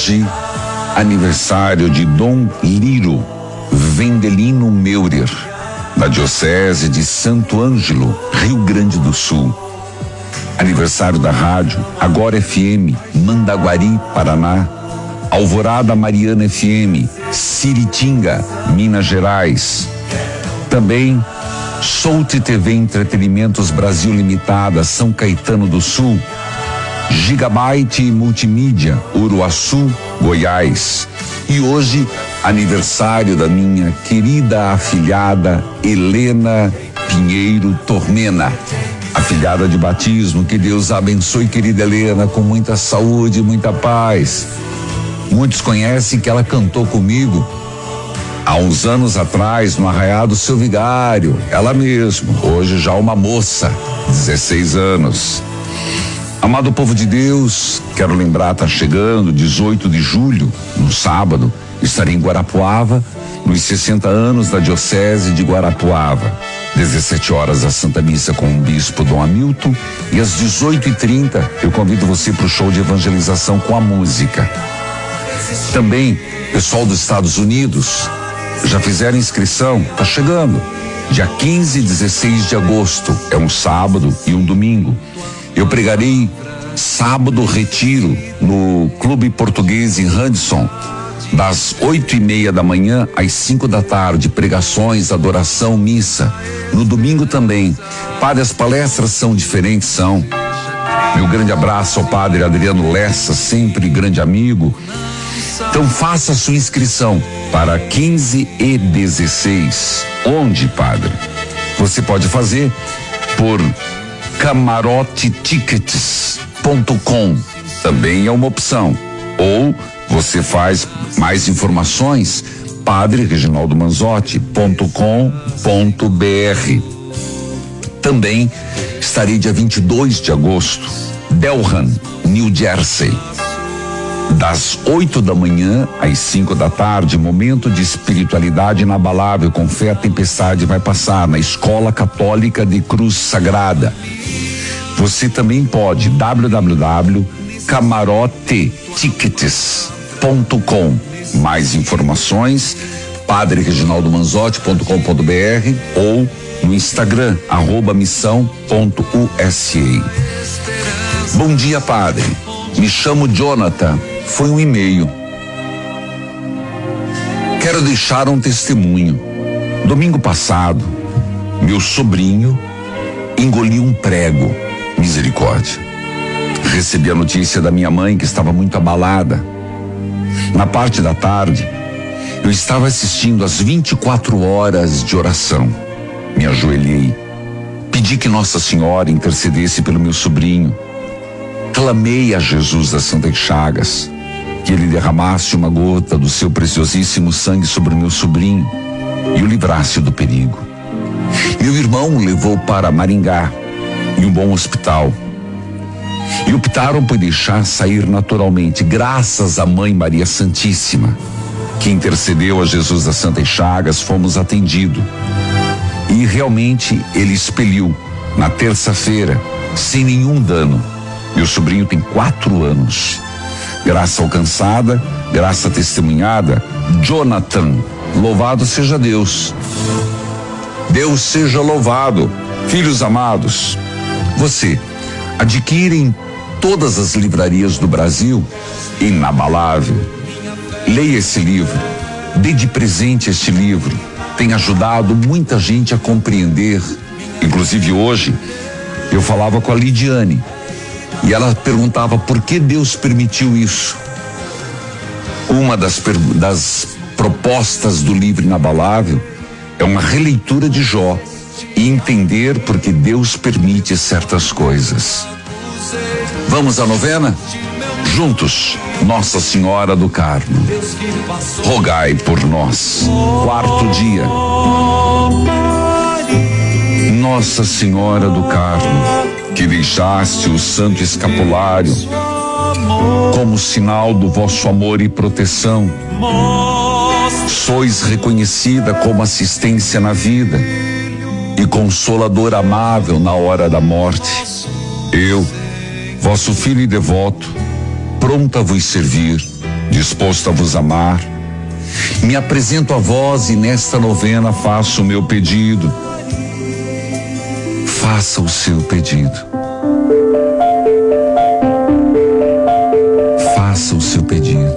Hoje, aniversário de Dom Liro Vendelino Meurer, da Diocese de Santo Ângelo, Rio Grande do Sul. Aniversário da rádio Agora FM, Mandaguari, Paraná. Alvorada Mariana FM, Siritinga, Minas Gerais. Também Solte TV Entretenimentos Brasil Limitada, São Caetano do Sul. Gigabyte Multimídia, Uruaçu, Goiás. E hoje, aniversário da minha querida afilhada Helena Pinheiro Tormena, afilhada de batismo. Que Deus a abençoe, querida Helena, com muita saúde, muita paz. Muitos conhecem que ela cantou comigo há uns anos atrás no Arraial do Seu Vigário, ela mesma, hoje já uma moça, 16 anos. Amado povo de Deus, quero lembrar, tá chegando, 18 de julho, no sábado, estarei em Guarapuava, nos 60 anos da Diocese de Guarapuava. 17 horas a Santa Missa com o Bispo Dom Hamilton e às 18h30 eu convido você para o show de evangelização com a música. Também, pessoal dos Estados Unidos, já fizeram inscrição, tá chegando. Dia 15 e 16 de agosto, é um sábado e um domingo. Eu pregarei sábado retiro no Clube Português em Hudson, das 8:30 da manhã às 5 da tarde, pregações, adoração, missa. No domingo também. Padre, as palestras são diferentes, são. Meu grande abraço ao Padre Adriano Lessa, sempre grande amigo. Então faça a sua inscrição para 15 e 16. Onde, Padre? Você pode fazer por camarotetickets.com, também é uma opção. Ou você faz mais informações, padrereginaldomanzotti.com.br. Também estarei dia 22 de agosto, Delran, New Jersey. Das 8 da manhã às 5 da tarde, momento de espiritualidade inabalável, com fé a tempestade vai passar, na Escola Católica de Cruz Sagrada. Você também pode, www.camarotetickets.com. Mais informações, padrereginaldomanzotti.com.br ou no Instagram, @missão.usa. Bom dia, Padre. Me chamo Jonathan. Foi um e-mail. Quero deixar um testemunho. Domingo passado, meu sobrinho engoliu um prego. Misericórdia. Recebi a notícia da minha mãe que estava muito abalada. Na parte da tarde, eu estava assistindo às 24 horas de oração. Me ajoelhei. Pedi que Nossa Senhora intercedesse pelo meu sobrinho. Clamei a Jesus das Santas Chagas que ele derramasse uma gota do seu preciosíssimo sangue sobre o meu sobrinho e o livrasse do perigo. Meu irmão o levou para Maringá, em um bom hospital, e optaram por deixar sair naturalmente, graças à Mãe Maria Santíssima, que intercedeu a Jesus das Santas Chagas. Fomos atendidos e realmente ele expeliu na terça-feira sem nenhum dano. Meu sobrinho tem 4 anos. Graça alcançada, graça testemunhada, Jonathan, louvado seja Deus. Deus seja louvado. Filhos amados, você adquire em todas as livrarias do Brasil Inabalável. Leia esse livro, dê de presente este livro. Tem ajudado muita gente a compreender. Inclusive hoje eu falava com a Lidiane e ela perguntava por que Deus permitiu isso. Uma das propostas do livro Inabalável é uma releitura de Jó e entender por que Deus permite certas coisas. Vamos à novena? Juntos, Nossa Senhora do Carmo, rogai por nós. 4º dia. Nossa Senhora do Carmo, que deixaste o santo escapulário como sinal do vosso amor e proteção, sois reconhecida como assistência na vida e consolador amável na hora da morte. Eu, vosso filho e devoto, pronto a vos servir, disposto a vos amar, me apresento a vós e nesta novena faço o meu pedido. Faça o seu pedido. Faça o seu pedido.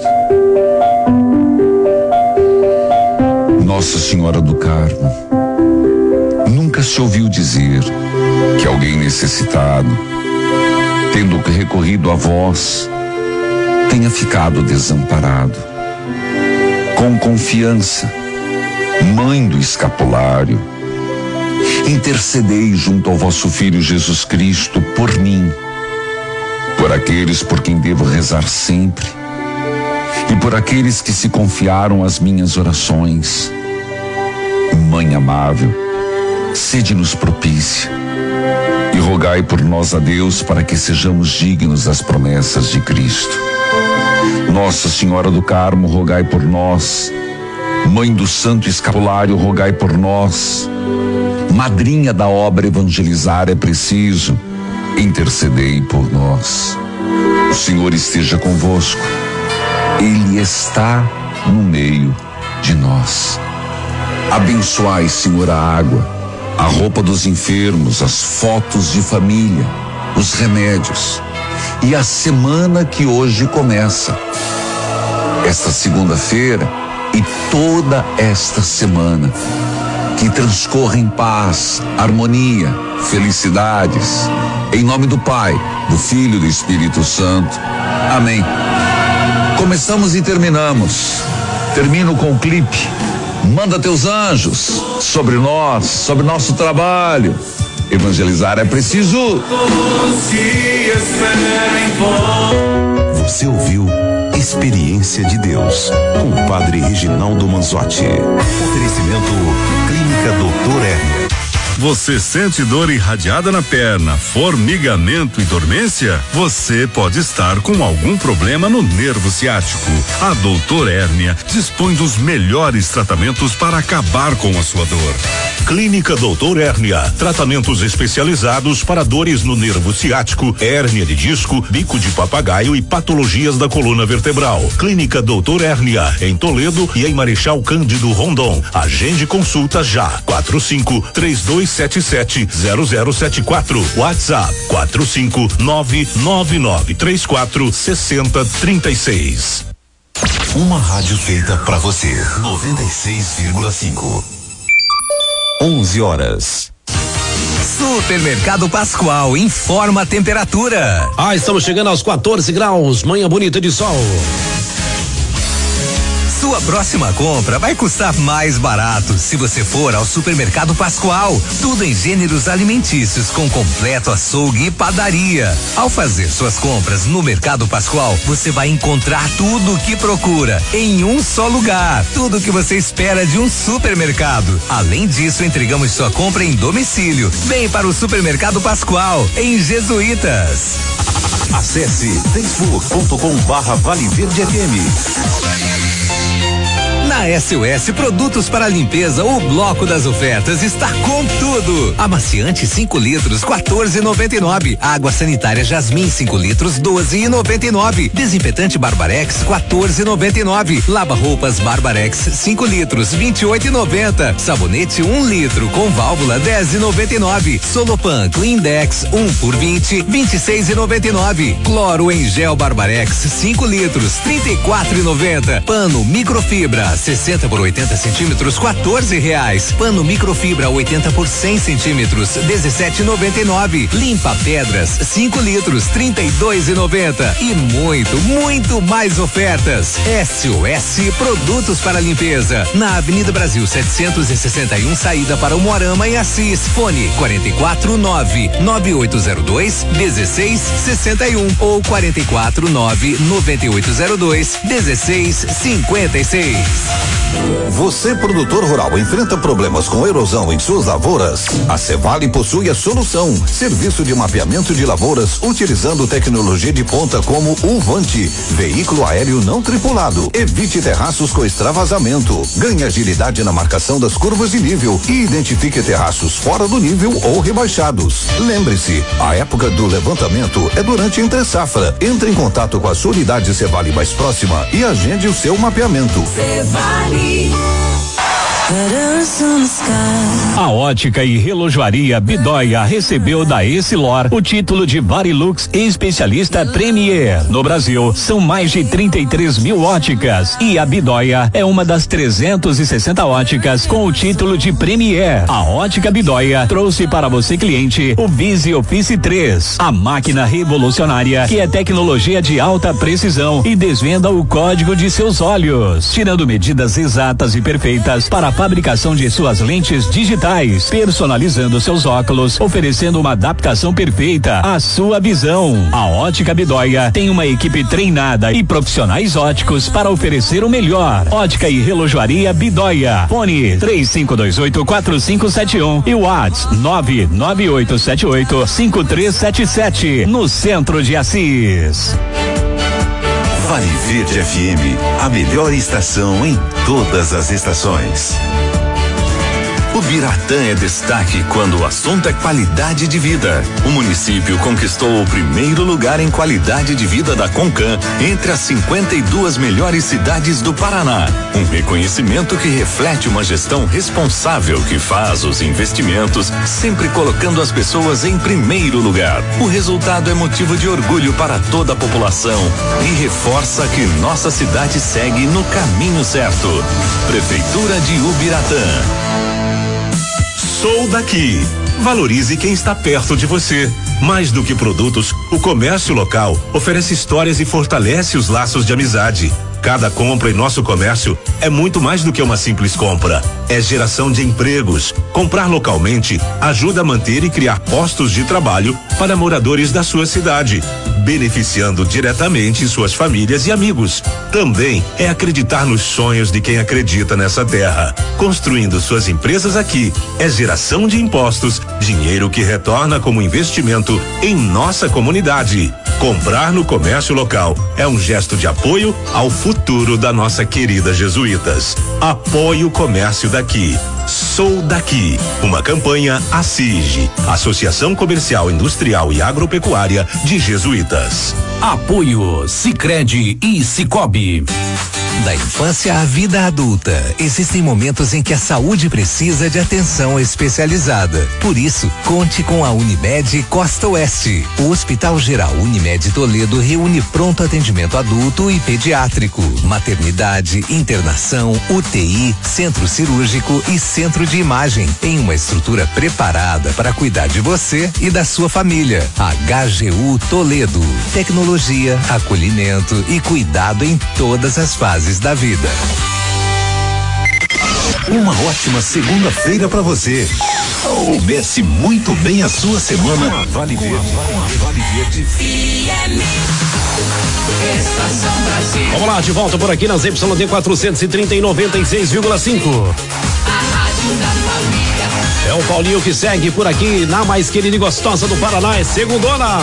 Nossa Senhora do Carmo, nunca se ouviu dizer que alguém necessitado, tendo recorrido a vós, tenha ficado desamparado. Com confiança, Mãe do Escapulário, intercedei junto ao vosso Filho Jesus Cristo por mim, por aqueles por quem devo rezar sempre e por aqueles que se confiaram às minhas orações. Mãe amável, sede-nos propícia e rogai por nós a Deus para que sejamos dignos das promessas de Cristo. Nossa Senhora do Carmo, rogai por nós. Mãe do Santo Escapulário, rogai por nós. Madrinha da obra Evangelizar é Preciso, intercedei por nós. O Senhor esteja convosco. Ele está no meio de nós. Abençoai, Senhor, a água, a roupa dos enfermos, as fotos de família, os remédios e a semana que hoje começa. Esta segunda-feira e toda esta semana, que transcorra em paz, harmonia, felicidades. Em nome do Pai, do Filho e do Espírito Santo. Amém. Começamos e terminamos. Termino com o clipe. Manda teus anjos sobre nós, sobre nosso trabalho. Evangelizar é preciso. Você ouviu Experiência de Deus, com o Padre Reginaldo Manzotti. Oferecimento Clínica Doutor Hérnia. Você sente dor irradiada na perna, formigamento e dormência? Você pode estar com algum problema no nervo ciático. A Doutor Hérnia dispõe dos melhores tratamentos para acabar com a sua dor. Clínica Doutor Hérnia, tratamentos especializados para dores no nervo ciático, hérnia de disco, bico de papagaio e patologias da coluna vertebral. Clínica Doutor Hérnia, em Toledo e em Marechal Cândido Rondon. Agende consulta já. 45-3277-0074. WhatsApp 45999346036. Uma rádio feita pra você. 96,5. 11 horas. Supermercado Pascoal informa a temperatura. Estamos chegando aos 14 graus, manhã bonita de sol. Sua próxima compra vai custar mais barato se você for ao Supermercado Pascoal. Tudo em gêneros alimentícios com completo açougue e padaria. Ao fazer suas compras no Mercado Pascoal, você vai encontrar tudo o que procura em um só lugar. Tudo o que você espera de um supermercado. Além disso, entregamos sua compra em domicílio. Vem para o Supermercado Pascoal, em Jesuítas. Acesse facebook.com/Vale Verde FM. Na SOS Produtos para Limpeza, o bloco das ofertas está com tudo. Amaciante 5 litros, 14,99. Água sanitária Jasmim 5 litros, 12,99. Desinfetante Barbarex 14,99. Lava-roupas Barbarex 5 litros, 28,90. Sabonete 1 litro com válvula 10,99. Solopan Cleandex 1 por 20, 26,99. Cloro em gel Barbarex 5 litros, 34,90. Pano microfibra 60 por 80 centímetros, R$14. Pano microfibra 80 por 100 centímetros, R$17,99. Limpa pedras 5 litros, R$32,90. E muito mais ofertas. SOS Produtos para Limpeza, na Avenida Brasil 761, saída para Umuarama e Assis. Fone 449-9802-1661 ou 449-9802-1656. Você, produtor rural, enfrenta problemas com erosão em suas lavouras? A Cevale possui a solução. Serviço de mapeamento de lavouras utilizando tecnologia de ponta como o Vante, veículo aéreo não tripulado. Evite terraços com extravasamento. Ganhe agilidade na marcação das curvas de nível e identifique terraços fora do nível ou rebaixados. Lembre-se, a época do levantamento é durante a entre safra. Entre em contato com a sua unidade Cevale mais próxima e agende o seu mapeamento. Cevale. A ótica e relojoaria Bidóia recebeu da Essilor o título de Varilux especialista Premier. No Brasil, são mais de 33 mil óticas e a Bidóia é uma das 360 óticas com o título de Premier. A ótica Bidóia trouxe para você, cliente, o Visi Office 3, a máquina revolucionária que é tecnologia de alta precisão e desvenda o código de seus olhos, tirando medidas exatas e perfeitas para a fabricação de suas lentes digitais, personalizando seus óculos, oferecendo uma adaptação perfeita à sua visão. A Ótica Bidóia tem uma equipe treinada e profissionais óticos para oferecer o melhor. Ótica e relojoaria Bidóia. Fone 3528-4571 e WhatsApp 99878-5377 no centro de Assis. Vale Verde FM, a melhor estação em todas as estações. O Biratã é destaque quando o assunto é qualidade de vida. O município conquistou o primeiro lugar em qualidade de vida da Concan entre as 52 melhores cidades do Paraná. Um reconhecimento que reflete uma gestão responsável que faz os investimentos sempre colocando as pessoas em primeiro lugar. O resultado é motivo de orgulho para toda a população e reforça que nossa cidade segue no caminho certo. Prefeitura de Ubiratã. Sou daqui. Valorize quem está perto de você. Mais do que produtos, o comércio local oferece histórias e fortalece os laços de amizade. Cada compra em nosso comércio é muito mais do que uma simples compra. É geração de empregos. Comprar localmente ajuda a manter e criar postos de trabalho para moradores da sua cidade, beneficiando diretamente suas famílias e amigos. Também é acreditar nos sonhos de quem acredita nessa terra. Construindo suas empresas aqui é geração de impostos, dinheiro que retorna como investimento em nossa comunidade. Comprar no comércio local é um gesto de apoio ao futuro da nossa querida Jesuítas. Apoie o comércio daqui. Sou daqui. Uma campanha ACIG, Associação Comercial, Industrial e Agropecuária de Jesuítas. Apoio Sicredi e Cicobi. Da infância à vida adulta, existem momentos em que a saúde precisa de atenção especializada. Por isso, conte com a Unimed Costa Oeste. O Hospital Geral Unimed Toledo reúne pronto atendimento adulto e pediátrico, maternidade, internação, UTI, centro cirúrgico e centro de imagem, em uma estrutura preparada para cuidar de você e da sua família. HGU Toledo. Tecnologia, acolhimento e cuidado em todas as fases da vida. Uma ótima segunda-feira para você. Comece muito bem a sua semana. Vale Verde. Vale Verde. Vamos lá, de volta por aqui nas YD 430 e 96,5. É o Paulinho que segue por aqui na mais querida e gostosa do Paraná, é segundona.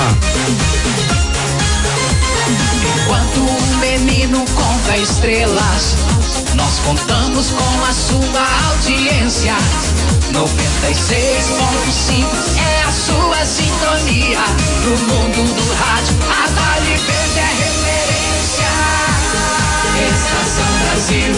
Enquanto o menino conta estrelas, nós contamos com a sua audiência. 96.5 é a sua sintonia. No mundo do rádio, a Vale Verde é referência. Estação Brasil.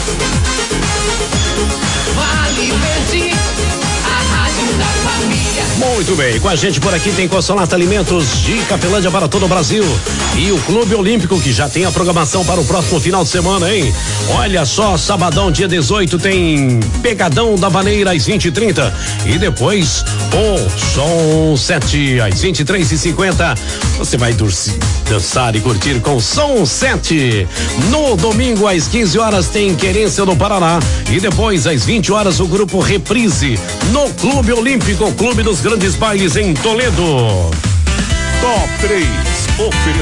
Vale Verde, a rádio da família. Muito bem, com a gente por aqui tem Consolata Alimentos de Capelândia para todo o Brasil e o Clube Olímpico, que já tem a programação para o próximo final de semana, hein? Olha só, sabadão, dia 18, tem Pegadão da Vaneira às 20h30 e depois o Som 7 às 23h50. Você vai dançar e curtir com Som 7. No domingo às 15 horas tem Querência do Paraná e depois às 20 horas o grupo Reprise no Clube Olímpico, Clube dos Grandes Bailes em Toledo. Top 3.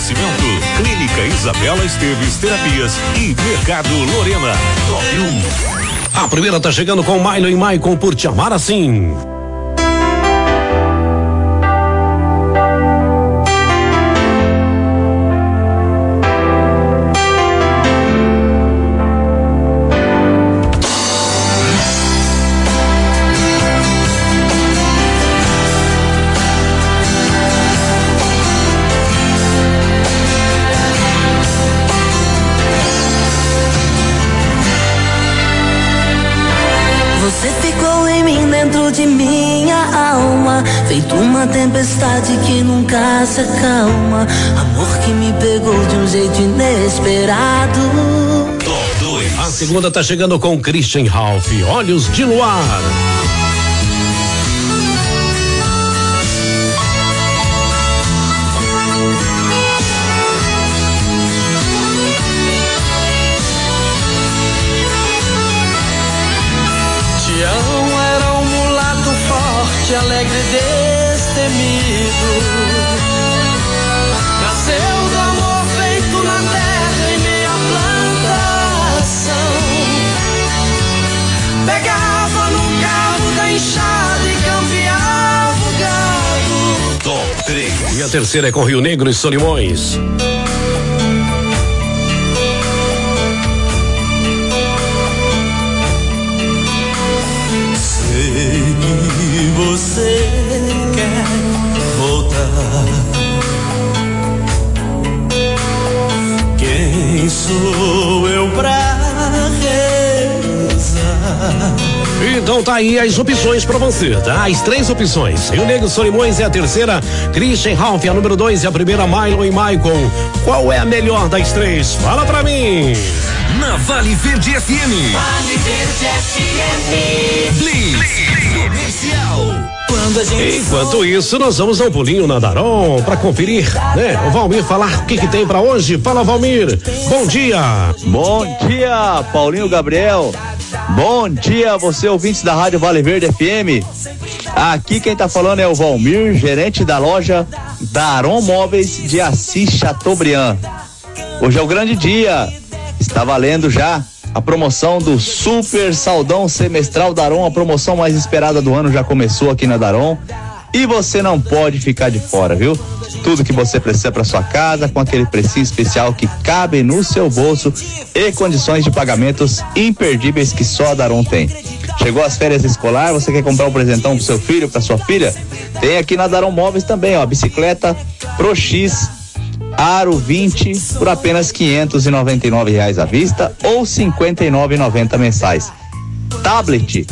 Oferecimento Clínica Isabela Esteves Terapias e Mercado Lorena. Top 1. A primeira tá chegando com Milo e Maicon por Te Amar Assim. De minha alma, feito uma tempestade que nunca se acalma. Amor que me pegou de um jeito inesperado. A segunda tá chegando com Christian Ralph, Olhos de Luar. Alegre e destemido, nasceu do amor feito na terra em meia plantação. Pegava no cabo da enxada e campeava o gado. Top 3. E a terceira é com Rio Negro e Solimões. Você quer voltar? Quem sou eu pra rezar? Então tá aí as opções pra você, tá? As 3 opções. Rio Negro Solimões é a terceira, Christian Ralph é a número 2 e a primeira Milo e Maicon. Qual é a melhor das 3? Fala pra mim. Na Vale Verde FM. Vale Verde FM. Blitz Comercial. Enquanto isso, nós vamos dar um pulinho na Daron pra conferir, né? O Valmir falar o que tem pra hoje. Fala, Valmir. Bom dia. Bom dia, Paulinho Gabriel. Bom dia, você ouvinte da Rádio Vale Verde FM. Aqui quem tá falando é o Valmir, gerente da loja Daron Móveis de Assis Chateaubriand. Hoje é o grande dia. Está valendo já a promoção do Super Saldão Semestral Daron, a promoção mais esperada do ano já começou aqui na Daron e você não pode ficar de fora, viu? Tudo que você precisa para sua casa com aquele precinho especial que cabe no seu bolso e condições de pagamentos imperdíveis que só a Daron tem. Chegou as férias escolar, você quer comprar um presentão pro seu filho, pra sua filha? Tem aqui na Daron Móveis também, ó, bicicleta Pro X Aro 20 por apenas R$599 à vista ou R$59,90 mensais. Tablet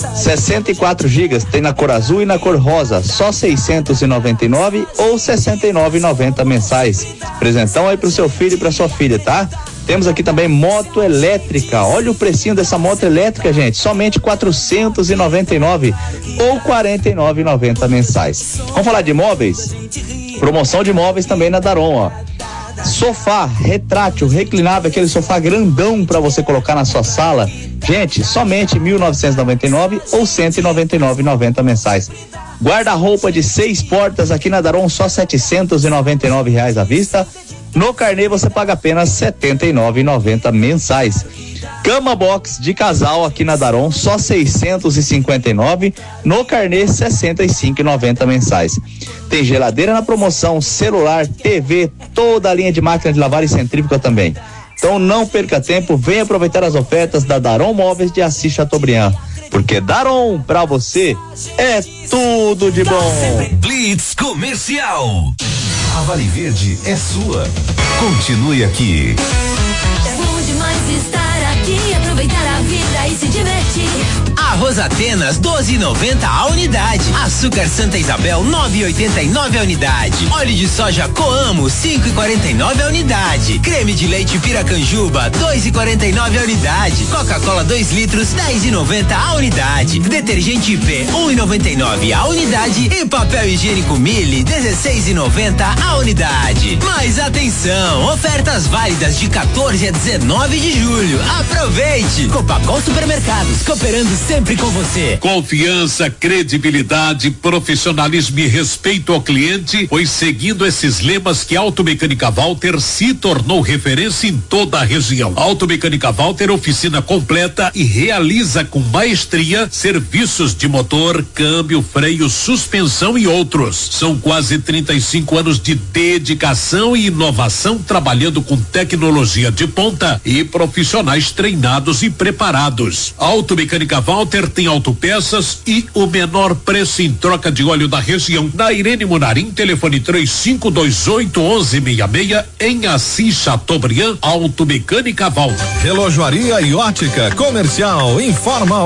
64 GB tem na cor azul e na cor rosa, só R$699 ou R$69,90 mensais. Presentão aí pro seu filho e pra sua filha, tá? Temos aqui também moto elétrica. Olha o precinho dessa moto elétrica, gente, somente R$499 ou R$49,90 mensais. Vamos falar de móveis? Promoção de móveis também na Daron, ó. Sofá retrátil, reclinável, aquele sofá grandão para você colocar na sua sala. Gente, somente R$1.999 ou R$199,90 mensais. Guarda-roupa de 6 portas aqui na Daron, só R$799 à vista. No carnê você paga apenas R$79,90 mensais. Cama box de casal aqui na Daron, só R$659, no carnê R$65,90 mensais. Tem geladeira na promoção, celular, TV, toda a linha de máquina de lavar e centrífuga também. Então não perca tempo, venha aproveitar as ofertas da Daron Móveis de Assis Chateaubriand, porque Daron pra você é tudo de bom. Blitz Comercial. A Vale Verde é sua. Continue aqui. É bom demais estar aqui, aproveitar a vida e se divertir. Arroz Atenas 12,90 a unidade. Açúcar Santa Isabel 9,89 a unidade. Óleo de soja Coamo 5,49 a unidade. Creme de leite Piracanjuba 2,49 a unidade. Coca-Cola 2 litros 10,90 a unidade. Detergente IP 1,99 a unidade e papel higiênico Mille 16,90 a unidade. Mas atenção, ofertas válidas de 14 a 19 de julho. Aproveite! Copacol Supermercados, cooperando sempre com você. Confiança, credibilidade, profissionalismo e respeito ao cliente, pois seguindo esses lemas que a Automecânica Walter se tornou referência em toda a região. Automecânica Walter, oficina completa e realiza com maestria serviços de motor, câmbio, freio, suspensão e outros. São quase 35 anos de dedicação e inovação, trabalhando com tecnologia de ponta e profissionais treinados e preparados. A Automecânica Walter tem autopeças e o menor preço em troca de óleo da região. Na Irene Munarim, telefone 3528-1166, em Assis Chateaubriand. Automecânica Walter. Relojoaria e ótica comercial informa